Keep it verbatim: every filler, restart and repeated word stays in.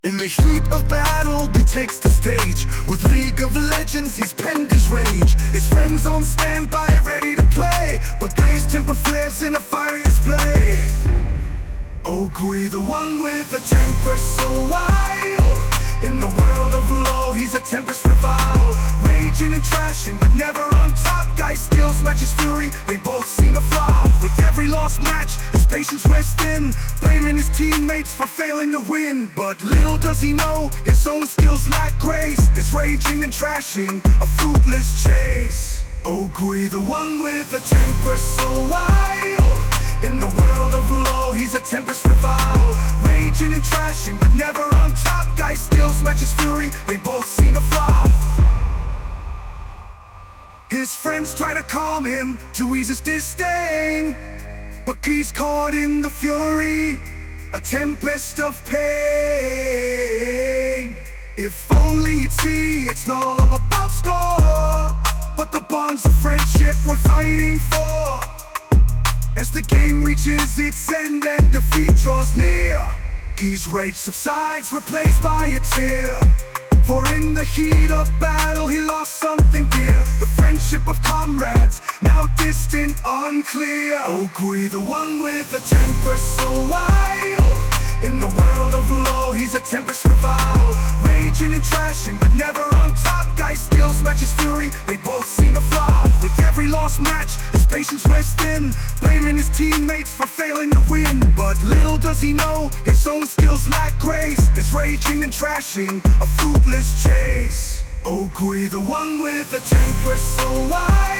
In the heat of battle, he takes the stage. With League of Legends, he's penned his rage. His friends on standby, ready to play, but Guy's temper flares in a fiery display. Ogui, the one with the temper so wild. In the world of law, he's a tempest revile. Raging and trashing, but never on top. Guy skills match his fury, they both seem to flop. With every lost match, his patience wears thin, blaming his teammates for failing to win. But little does he know, his own skills lack grace. His raging and trashing, a fruitless chase. Ogui, the one with the temper so wild. In the world of law, he's a tempest revile. Raging and trashing, but never on top. Guy skills match his fury, they both seem to flop. His friends try to calm him to ease his disdain, but he's caught in the fury, a tempest of pain. If only he'd see, it's not all about score, but the bonds of friendship we're fighting for. As the game reaches its end and defeat draws near, Guy's rage subsides, replaced by a tear. For in the heat of battle, he lost something dear. The friendship of comrades, now distant, unclear. Ogui, the one with the temper so wild. In the world of law, he's a tempest revile. Raging and trashing, but never on top. Guy's skills match his fury, they both seem to flop. With every lost match, his patience wears thin, blaming his teammates for failing to win. But little does he know, his own skills lack grace. His raging and trashing, a fruitless chase. Ogui, the one with the temper so wild.